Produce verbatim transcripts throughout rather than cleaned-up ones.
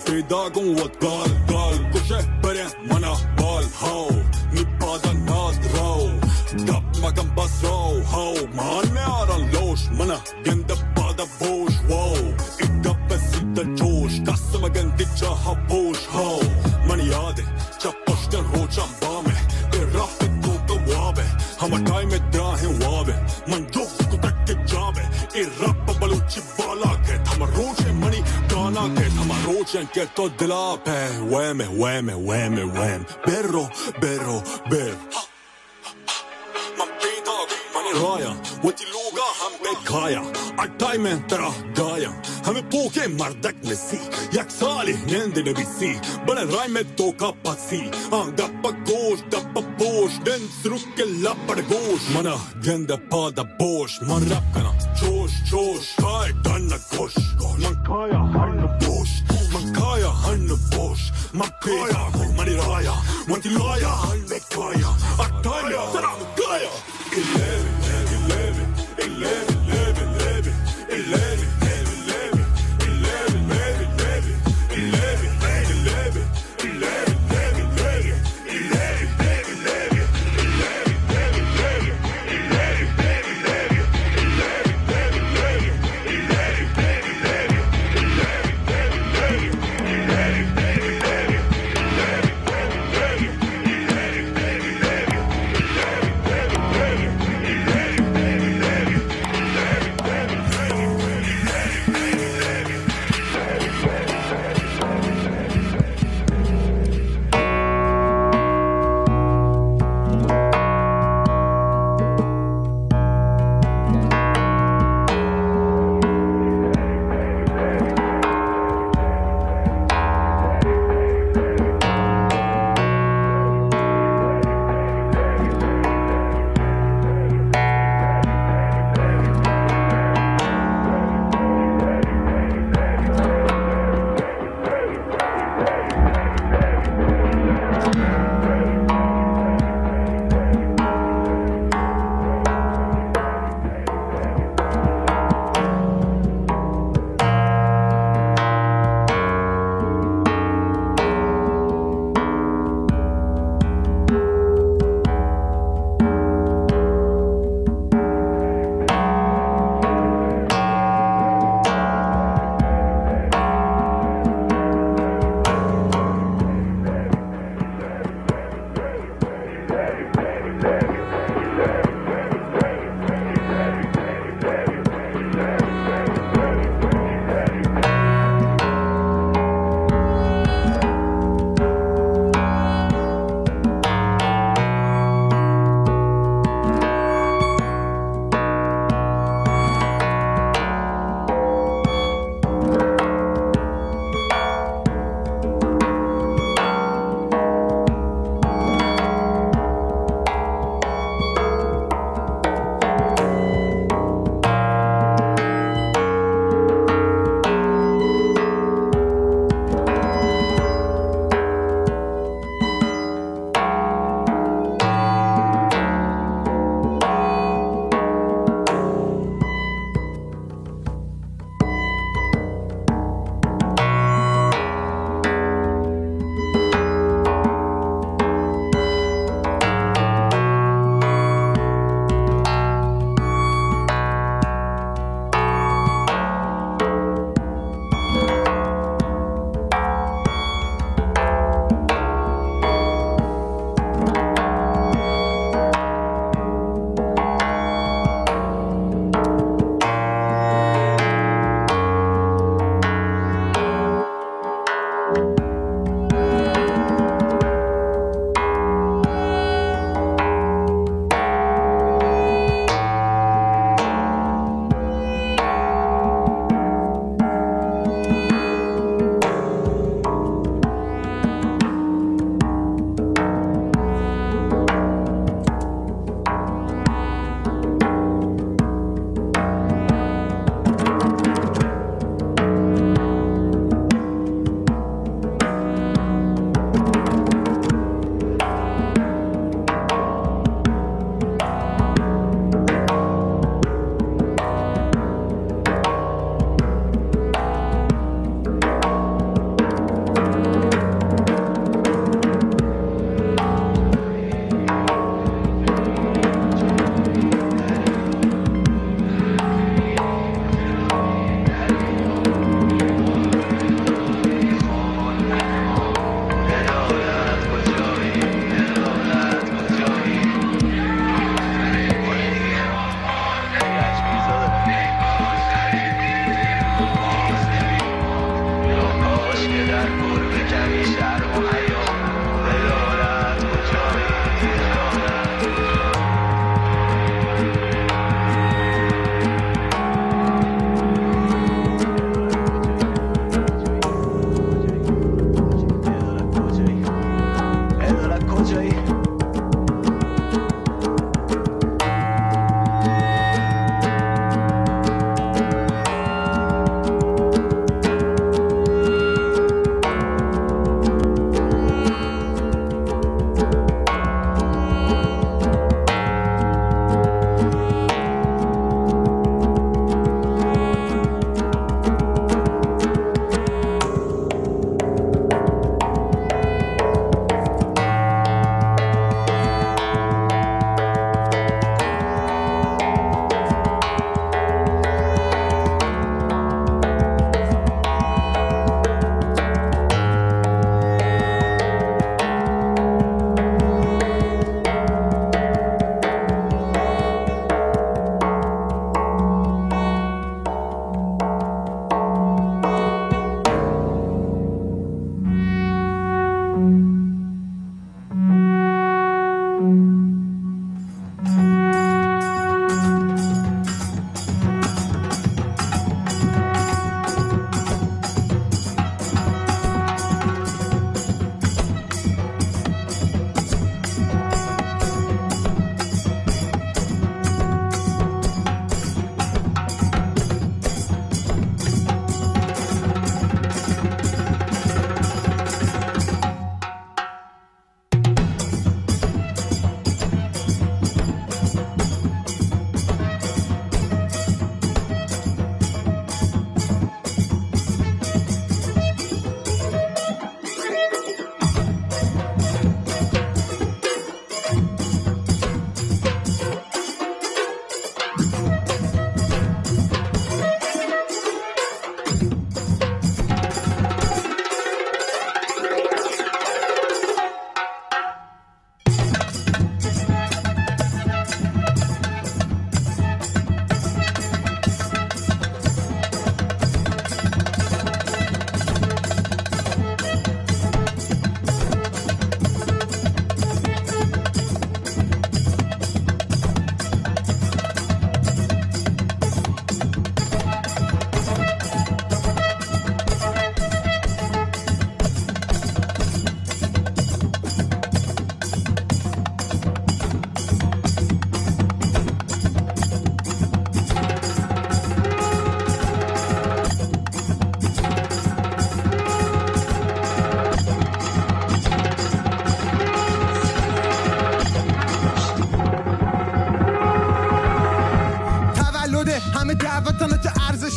Idag om what gal, gal Kushe bere mana bal How Ni pada nadro Dap magan basro How Man me aran losh Mana genda pada bosh Wow Idda pesita josh Kassa magan dicha ha bosh How Mani yade Cha poshten rocha bame Irrafe tuka wabe Hama time drahe wabe Man jok kutak ke jabe Irrapa baluchi bala ke Hama roche mani gana ke Hama roche ke to dila pe Weme, weme, weme, weme Berro, berro, ber Man pita, mani raya Wati loga ham pe kaya Attai mein tera gaya Hame poke mardak nesi Yak sali nende ne bisi Bale rai mein toka patsi Ang dappa gosh, dappa bosh Den srukke lappar gosh Mana genda pada bosh Man rap kana Josh, josh Kai danna gosh Man kaya hanna bosh Man kaya hanna bosh Man pita, mani raya Wati laya hanne kaya Attai mein tera gaya Eleven, eleven, eleven, eleven, eleven, eleven, eleven, eleven, eleven, eleven,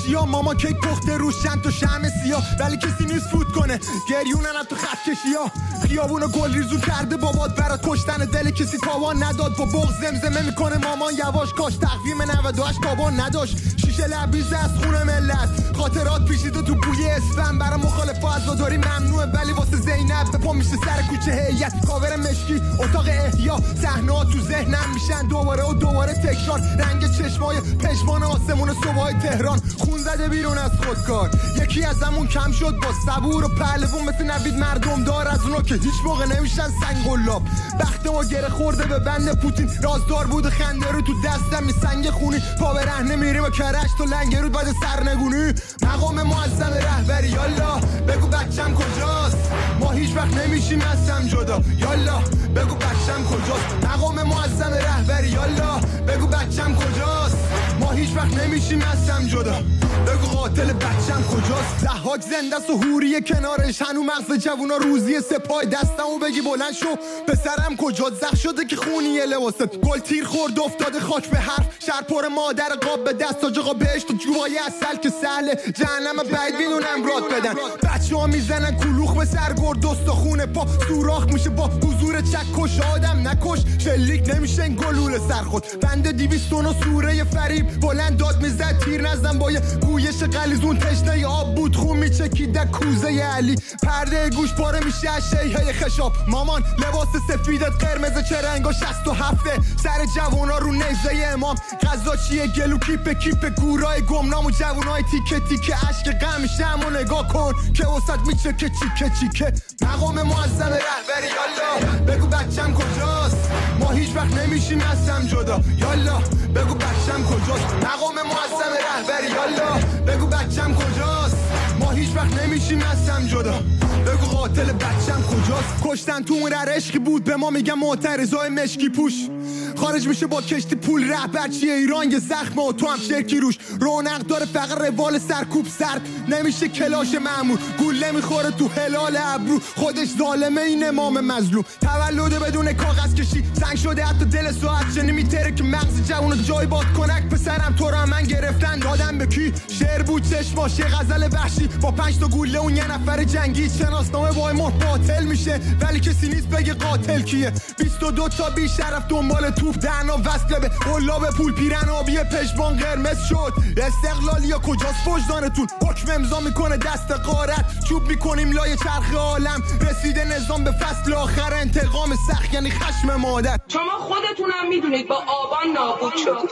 چیا ماما کیک پخته روش چند تا شمع سیاه ولی کسی نیست فوت کنه گریونن تو خط کشیا خیابونو گل ریزون کرده بابات برات کشتن دل کسی تاوان نداد با بغض زمزمه میکنه مامان یواش کاش تقویم نود و هشت تابان نداشت شیشه لبریز از خون ملت خاطرات پیچیده تو بوی اسفن برای مخالف عزاداری ممنوعه ولی واسه زینب به پا میشه سر کوچه هیئت کاور مشکی اتاق احیا صحنه‌ها تو ذهنم میشن دوباره و دوباره تکرار رنگ چشمای پشمان آسمون صبحای تهران خون زده بیرون از خودکار یکی ازمون کم شد با صبور و پهلوون مثل نوید مردم دار از اونا که هیچ موقع نمیشن سنگ قلاب بخت ما گره خورده به بند پوتین رازدار بود خنده رو تو دستم می سنگ خونی پا به رهنه میریم و کرش تو لنگرود بعد سرنگونی مقام معظم رهبری یالا بگو بچم کجاست ما هیچ وقت نمیشیم ازم جدا یالا بگو بچم کجاست مقام معظم رهبری یالا بگو بچم کجاست ما هیچ وقت نمیشیم ازم جدا بگو قاتل بچم کجاست ضحاک زنده است و حوری کنارش هنو مغز جوونا روزی سپاه دستمو بگی بلند شو پسرم کجا زخ شده که خونی لباست گل تیر خورد افتاده خاک به حرف شهر پر مادر قاب به دست تاج آقا بهشت و جوهای اصل که سهله جهنم بعید میدونم راد بدن بچه ها میزنن کلوخ به سرگرد دست و خونه پا سوراخ میشه با حضور چکش آدم نکش شلیک نمیشه این گلوله سر خود بنده دیویستون و سوره فریب بلند داد میزد تیر نزن با یه گویش قلیزون تشنه آب بود خون میچکید کوزه علی پرده گوش پاره میشه از شیهای خشاب مامان لباس سفیدت قرمز چه رنگا شصت و هفته سر جوونا رو نیزه امام غذا چیه گلو کیپ کیپ گورای گمنام و جوونای تیکه تیکه عشق غم شم و نگاه کن که وسط میچکه چیکه چیکه مقام معظم رهبری یالا بگو بچم کجاست ما هیچ وقت نمیشیم ازم جدا یالا بگو بچم کجاست مقام معظم رهبری یالا بگو بچم کجاست ما هیچ وقت نمیشیم ازم جدا بگو قاتل بچم کجاست کشتن تو اون عشقی بود به ما میگن معترضای مشکی پوش خارج میشه با کشتی پول رهبر چیه ایران یه زخمه و تو هم شرکی روش رونق داره فقط روال سرکوب سرد نمیشه کلاش معمول گول نمیخوره تو هلال ابرو خودش ظالمه این امام مظلوم تولد بدون کاغذ کشی سنگ شده حتی دل ساعت چنی میتره که مغز جوونو جای باد کنک پسرم تو را من گرفتن دادم به کی شعر بود چشماش یه غزل وحشی با پنج تا گوله اون یه نفر جنگی شناسنامه وای مر باطل میشه ولی کسی نیست بگه قاتل کیه بیست و دو تا بی شرف دنبال توپ دهنا وصله به قلاب پول پیرن آبی پشمان قرمز شد استقلالیا کجاست وجدانتون حکم امضا میکنه دست غارت چوب میکنیم لای چرخ عالم رسیده نظام به فصل آخر انتقام سخت یعنی خشم مادر شما خودتونم میدونید با آبان نابود شدید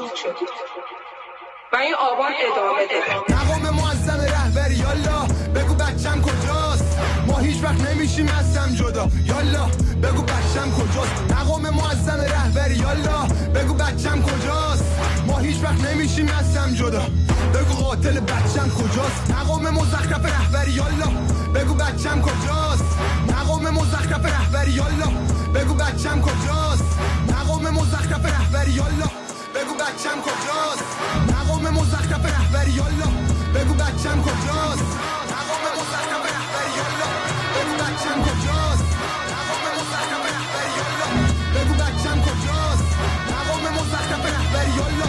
و این آبان ادامه ده مقام معظم رهبری یالا بگو بچم کجاست ما هیچ وقت نمیشیم ازم جدا یالا بگو بچم کجاست مقام معظم رهبری یالا بگو بچم کجاست ما هیچ وقت نمیشیم ازم جدا بگو قاتل بچم کجاست مقام مزخرف رهبری یالا بگو بچم کجاست مقام مزخرف رهبری یالا بگو بچم کجاست مقام مزخرف رهبری یالا بگو بچم کجاست مقام مزخرف رهبری یالا بگو بچم کجاست مقام مزخرف رهبری یالا بگو بچم کجاست مقام مزخرف رهبری یالا بگو بچم کجاست مقام مزخرف رهبری یالا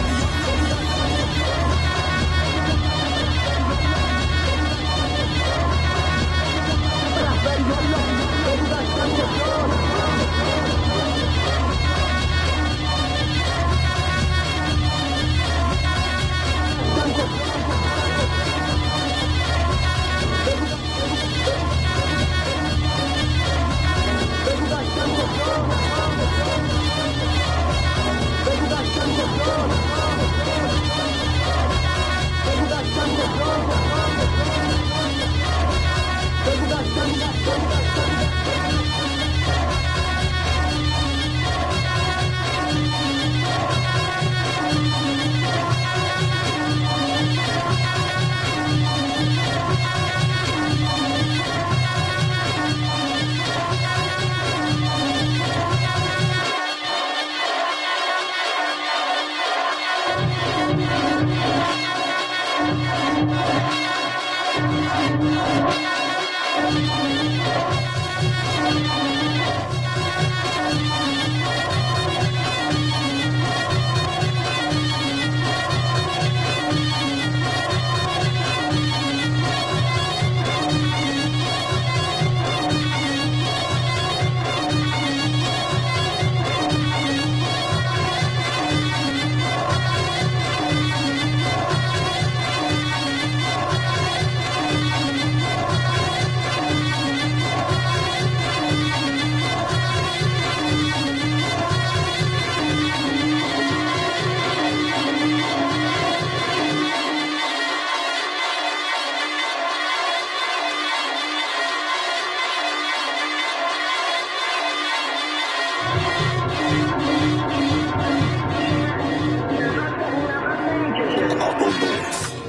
رهبری یالا بگو بچم کجاست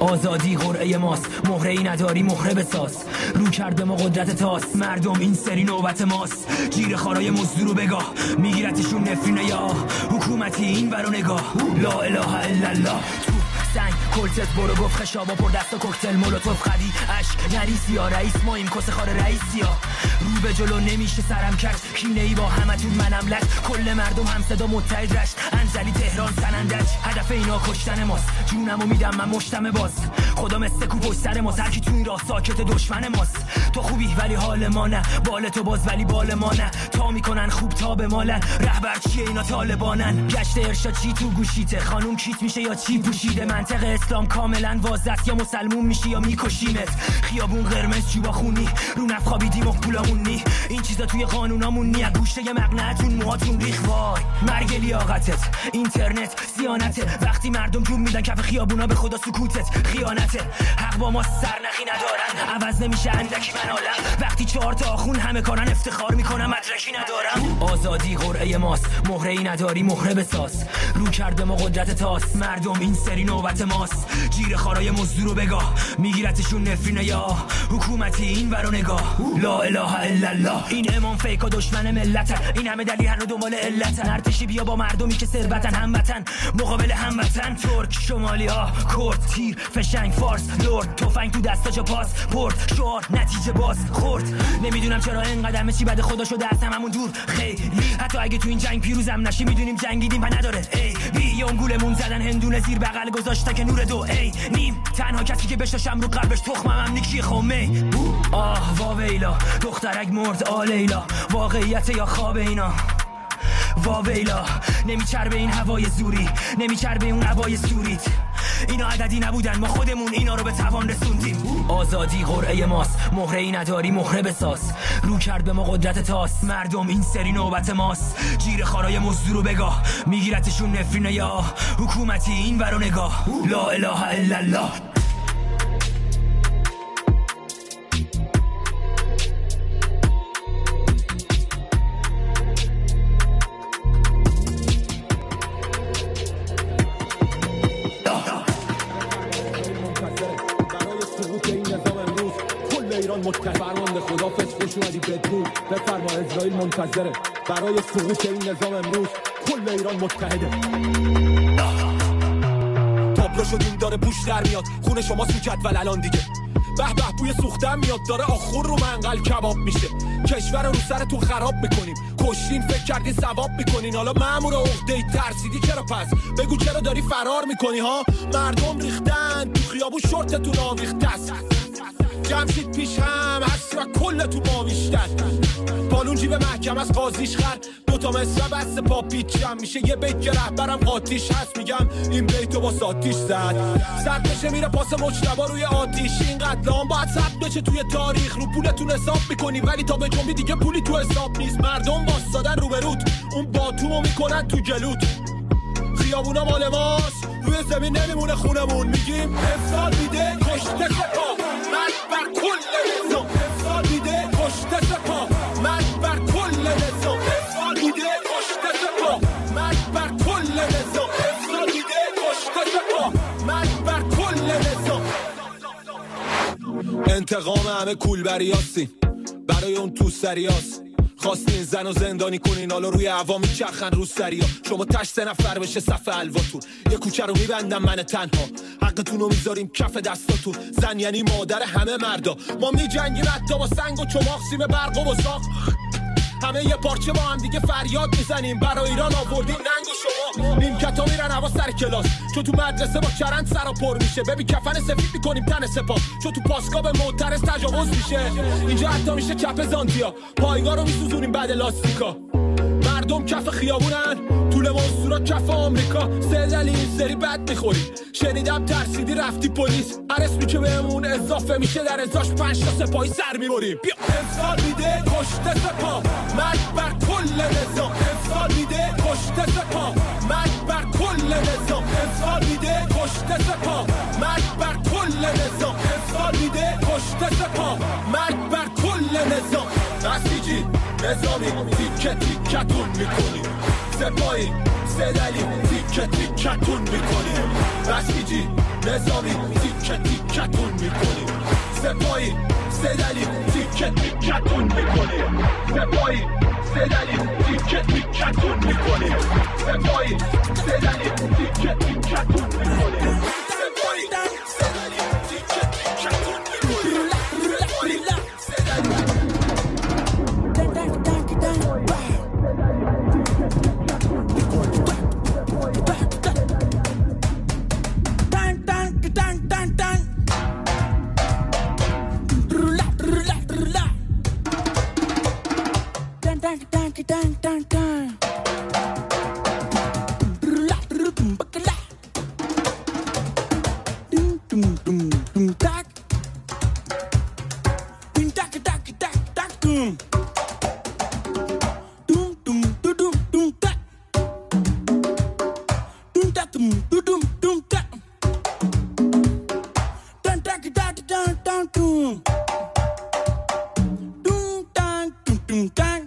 آزادی قرعه ماست، مهره ای نداری مهره بساز. رو کرده ما قدرت تاست، مردم این سری نوبت ماست. جیر خارای مزدور رو بگاه، میگیرتشون نفرینه یا حکومتی این برو نگاه. لا اله الا الله. سنگ کلتت برو گفت خشابا پر دست و کوکتل مولوتوف خدی عشق نریسی یا رئیس مایم کس خار رئیسی ها. رو به جلو نمیشه سرم کرد، کینه ای با همتون منم لد. کل مردم هم صدا متحد رشت، انزلی تهران سنندج. هدف اینا کشتن ماست، جونمو میدم من مشتم باز. خدا مثل کو پشت سر ماست، هر کی تو این راه ساکت دشمن ماست. تو خوبی ولی حال ما نه، بال تو باز ولی بال ما نه. تا میکنن خوب تا به مالن، رهبر چیه اینا طالبانن. گشت ارشاد چی تو گوشیته، خانوم کیت میشه یا چی پوشیده. منطق اسلام کاملا واضحه است، یا مسلمون میشی یا میکشیمت. خیابون قرمز جیبا خونی، رو نف خوابیدیم و پولامون نی. این چیزا توی قانونامون نی، گوشه مقنعتون موهاتون ریخ. وای مرگ لیاقتت، اینترنت سیانته. وقتی مردم جون میدن کف خیابونا به خدا سکوتت خیانته. حق با ما سرنخی ندارن، عوض نمیشه اندکی منالم. وقتی چهار تا آخون همه کارن افتخار میکنم مدرکی ندارم. آزادی قرعه ماست، مهره ای نداری مهره بساز. رو کرده ما قدرت تاست، مردم این سری نوبت ماست. جیر خارای مزدور رو بگاه، میگیرتشون نفرینه یا حکومتی این برو نگاه. لا اله الا الله. این امام فیک و دشمن ملتن، این همه دلیل و دنبال علتن. ارتشی بیا با مردمی که ثروتن، هموطن مقابل هموطن. ترک شمالی ها کرد تیر فشنگ فارس لرد. تفنگ تو دستا جا پاس پورت شعار نتیجه باز خورد. نمیدونم چرا اینقدر همه چی بده خدا شده از هممون دور. خیلی حتی اگه تو این جنگ پیروزم نشی، میدونیم جنگیدیم و نداره ای بی اون گولمون زدن هندونه زیر بغل گذاشته که نور دو ای نیم. تنها کسی که بشاشم رو قلبش تخمم هم نیکی خمه. آه واویلا دخترک مرد آلیلا، واقعیت یا خواب اینا. واویلا نمیچربه این هوای زوری، نمیچربه اون هوای سوریت. اینا عددی نبودن، ما خودمون اینا رو به توان رسوندیم. آزادی قرعه ماست، مهره ای نداری مهره بساز. رو کرد به ما قدرت تاست، مردم این سری نوبت ماست. جیر خارای مزدور رو بگاه، میگیرتشون نفرینه یا حکومتی این برو نگاه. لا اله الا الله. فرمانده خدا فش خوش اومدی بدرود بفرما اسرائیل منتظره برای سقوط این نظام امروز. کل ایران متحده. تابلو شدیم داره بوش در میاد، خون شما تو جدول الان دیگه. به به بوی سوختن میاد، داره آخور رو منقل کباب میشه. کشور رو سرتون خراب میکنیم، کشتین فکر کردین ثواب میکنین. حالا مامور عقده‌ای ترسیدی چرا پس؟ بگو چرا داری فرار میکنی ها؟ مردم ریختن تو خیابون شورتتون آویخته است. جمشید پیش هم هستی و کل تو ما بیشتر. بالون جیب محکم از قاضیش خر، دوتا مصرع بست پا پیچم میشه. یه بیت که رهبرم قاتیش هست، میگم این بیتو با ساتیش زد. سرد بشه میره پاس مجتبا روی آتیش. این قتلام باید ثبت بشه توی تاریخ. رو پولتون حساب میکنی ولی تا به جنبی دیگه پولی تو حساب نیست. مردم واسادن رو به رود، اون باتومو میکنن تو جلوت. خیابونا مال ماست، روی زمین نمیمونه خونمون. میگیم افساد میده کشته سپاه، مرد بر کل نظام. افساد میده کشته سپاه، مرد بر کل نظام. افساد میده کشته سپاه، مرد بر کل نظام. افساد میده کشته سپاه، مرد بر کل نظام. انتقام همه کولبریاستیم، برای اون تو سریاست. خواستین زن و زندانی کنین، حالا روی عوامی چخن رو سریا. شما تش سه نفر بشه صف الواتون، یه کوچه رو میبندم من تنها. حقتون رو میذاریم کف دستاتون. زن یعنی مادر همه مردا، ما میجنگیم حتی با سنگ و چماق، سیم برق و بزاق. همه یه پارچه با هم دیگه فریاد میزنیم. برای ایران آوردیم ننگ و شما. نیمکتا میرن هوا سر کلاس، چون تو مدرسه با چرند سرا پر میشه. ببین کفن سفید میکنیم تن سپاه، چون تو پاسگاه به معترض تجاوز میشه. اینجا حتی میشه چپ زانتیا، پایگاه رو میسوزونیم بعد لاستیکا. مردم کف خیابونن، طول منصورا کف آمریکا. سه دلیل سری بد میخوری، شنیدم ترسیدی رفتی پلیس. هر اسمی که بهمون اضافه میشه در ازاش پنج تا سپاهی سر میبریم. بیا افساد میده کشته سپاه، مرگ بر کل نظام. افساد میده کشته سپاه، مرگ بر کل نظام. افساد میده کشته سپاه، مرگ بر کل نظام. افساد میده کشته سپاه، مرگ بر کل نظام. بسیجی نظامی تیکه تیکتون میکنی، سپاهی سه دلیل تیکه تیکه تیکتون میکنیم بسیجی نظامی تیکه تیکتون میکنیم سپاهی سدلی تیکه تیکتون میکنیم سپاهی سدلی تیکه تیکتون میکنیم سپاهی سدلی تیکه تیکتون میکنیم سپاهی سدلی تیکه تیکتون میکنیم Dun, dun, dun. Dum, dum, dum, dum, dak. Dum, dak, dak, dak, dak, dum. Dum, dum, dum, dum, dum, dak. Dum, dak, dum, dum, dum, dak. Dun, dak, dak, dun, dun, dum. Dum, dun, dum, dum, dak.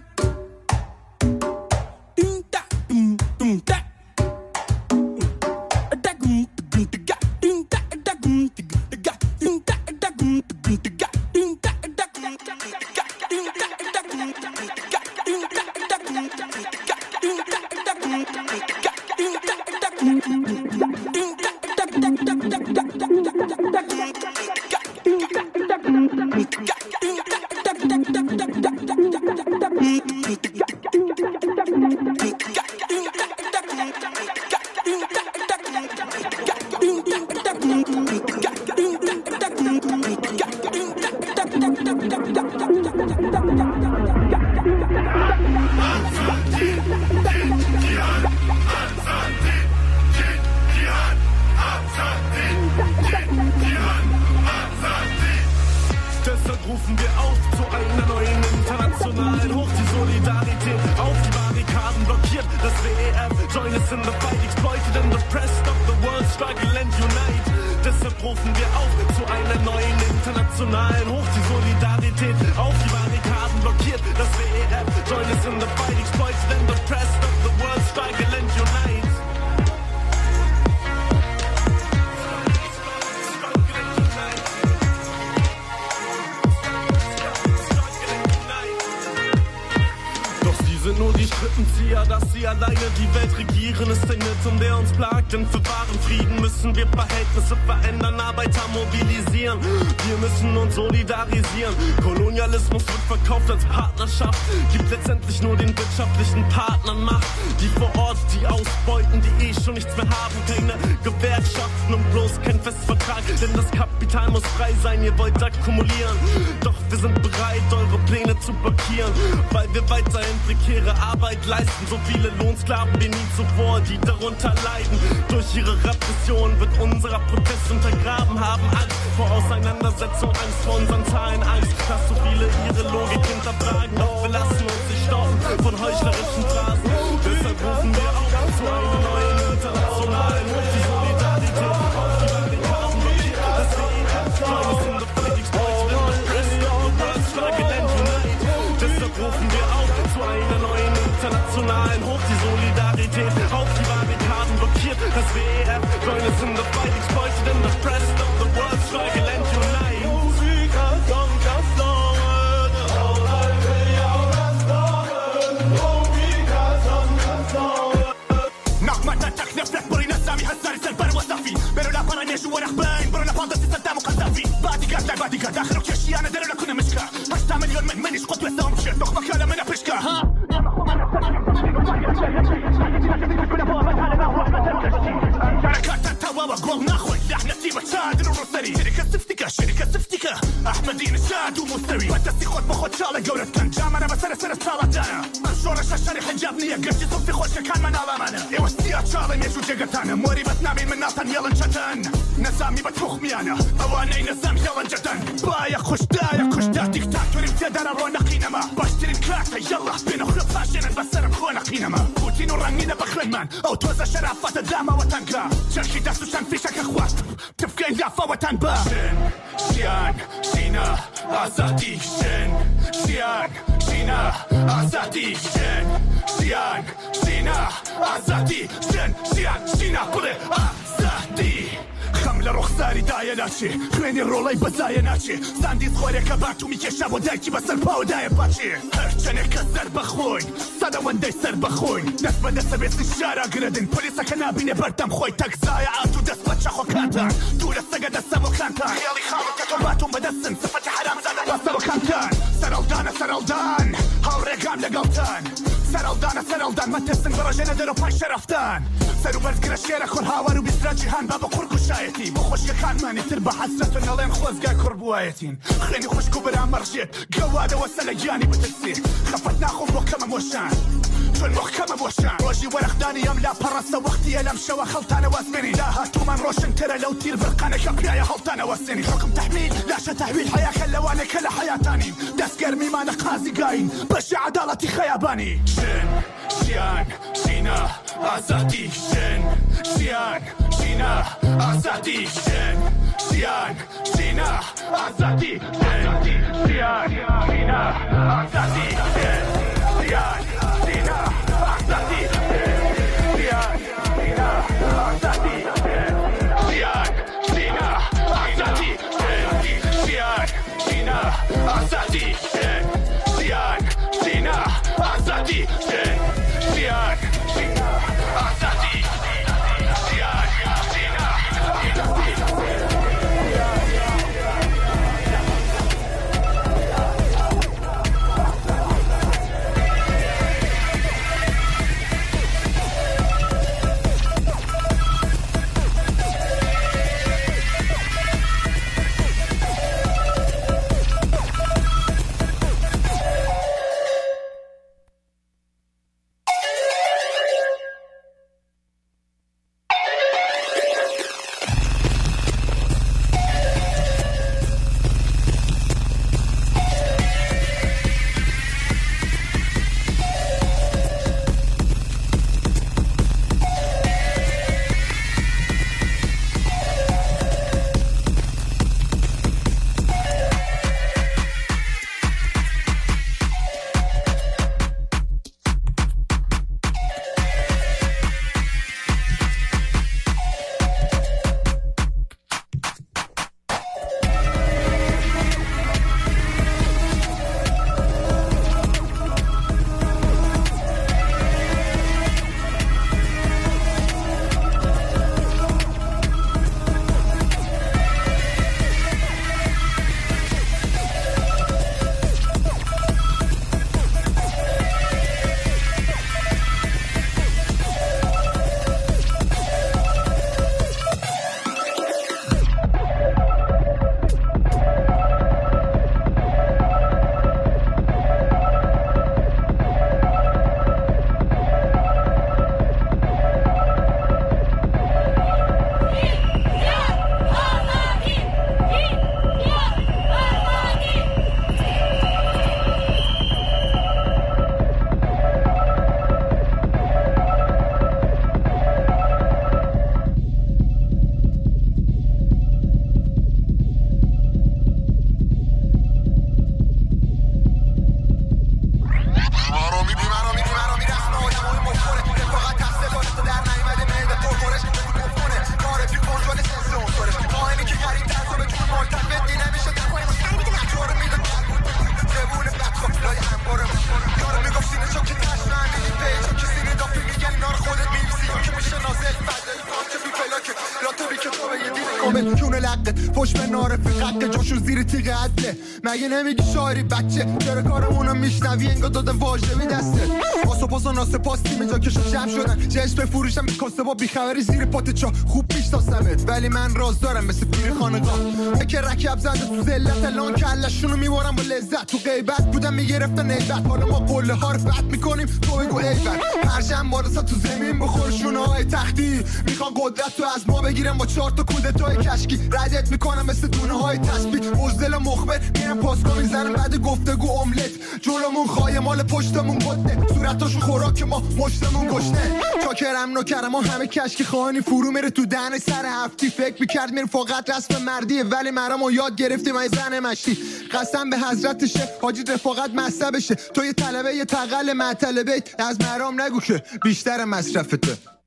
So viele Lohnsklaven wie nie zuvor, die darunter leiden. Durch ihre Repression wird unser Protest untergraben. Haben Angst vor Auseinandersetzung, Angst vor unseren Zahlen, Angst, dass so viele ihre Logik hinterfragen. Doch wir lassen uns nicht stoppen von heuchlerischen Phrasen. Deshalb rufen wir auf zu einer neuen internationalen Hoch die Solidarität auf die Barrikaden blockiert. Das W E F, join us in the fight, exploited in the rest of the world, struggle and unite. Deshalb rufen wir auf zu einer neuen internationalen Hoch die Solidarität auf die Barrikaden blockiert. Das W E F, join us in the fight, exploited in the rest of the world, struggle and unite. Musica kommt aus Norden, all will ja das Norden, Musica kommt aus Norden. نقمة تكنف لك برينا سامي هزاري سلبان وصافي برونا برانيش ورحبين برونا فاضل ستة مقدافي بادي قاد لا بادي قاد آخرك يا شي أنا دلونا كنا مشكا هشتا مليون من منيش قد وسام بشير تخ مكالا منا بشكا ها شركات التواوى قول ناخذ احنا تيمة شادر وروسري شركة سفتكة شركة سفتكة أحمدين شاد ومستوي بتسي خود بخود شالة قولة كان جامنا بسر سر الصالة دانا الشورش الشري حجابني قرشي صوفي خوش كان من علامانا يوستيا شالي ميشو جيغتانا موري بتنامي من ناطن يلن شتان نسامي بتفوخ ميانا اواني نسام يلن جتان بايا خوش دايا خوش دا ديكتاتوري بتدار رونقينا ما باشتري الكاسة يلا بينو خلطاشين بسر بخونقينا ما بوتين ورنينا بخلمان او توزا شرافة داما وتنقا شركي داسو شان فيشك اخوات تفكين دافا وتنبا شیان شینا آزادی شن شیان شینا آزادی شن شیان شینا آزادی شن شیان شینا بله آزادی خمل رخساری دایه نچی خوینی رولای بزایه نچی سندیز خوره که برتو میکشه و درکی بسر پاو دایه پاچی هرچنه که سر بخوین صدا ونده سر بخوین نس به دست بیسی شارع گردین پولیسا که نبینه بردم خوی تک زایه آتو دست بچه خو کانتن دور سگه دست و کانتن خیالی خامو که تو باتون بدستن صفت حرام زده بسته و کانتن سرالدان سرالدان هاوره گام لگوتن سرالدان سرالدان ما تستن براجه ندر و پاش رفتن سرو برز گره شیره خور هاورو بیسرا جیهان بابا خور کشایتی بخوش که خان منی تر به حسرت و نلین خوزگاه کربوایتین خیلی خوش کو برام مرشید گواده و سلگیانی بتسی خفت ناخو محکم موشن چون محکم موشن روشی ورخدانی ام لا پرسته وقتی الم شوا خلطانه واسمنی لا هاتو من روشن تره لو تیر برقانه کپیای خلطانه واسنی حکم تحمیل لاشه تحویل حیا خلوانه کل حیاتانی دست گرمی من قاضی گاین بشی عدالتی خیابانی شن شیان شینا آزادی شن شیان شینا آزادی شن شیان شینا آزادی شن شیان شینا آزادی شن شیان شینا آزادی شن شیان شینا آزادی شن شیان شینا آزادی شن شیان شینا آزادی شن شیان شینا آزادی شن شیان شینا آزادی کامل کونه لقت پشت به نارفی ققه جاشو زیر تیغ عدله مگه نمیگی شاعری بچه چرا کارمونو میشنوی انگار دادن واژه می دسته آسو پاسا ناسه پاس تیم جا کشو جمع شدن چشم بفروشم به کاسه با بیخبری زیر پات چا خوب میشناسمت ولی من راز دارم مثل پیر خانقاه که رکب زده تو ذلت الان کلشونو میبارم با لذت تو غیبت بودم میگرفتن نیبت حالا ما قله ها رو فت میکنیم تو بگو ایبت پرشم بارسا تو زمین بخور شونه های های تختی میخوان قدرت تو از ما بگیرن با چهار تا کودتای کشکی ردت میکنم مثل دونه های تسبیح بزدل مخبر میرم پاسکا میزنم بعد گفتگو املت جلومون خواهی مال پشتمون بده صورتاشون خوراک ما مشتمون گشنه چاکرم نوکرم همه کشکی خواهانی فرو میره تو دهن سر هفتی فکر میکرد میره فقط رسم مردیه ولی مرامو یاد گرفتیم ای زن مشتی قسم به حضرتشه حاجی رفاقت مذهبشه تو یه طلبه یه تقل معطلبه از مرام نگو که بیشتر مصرفته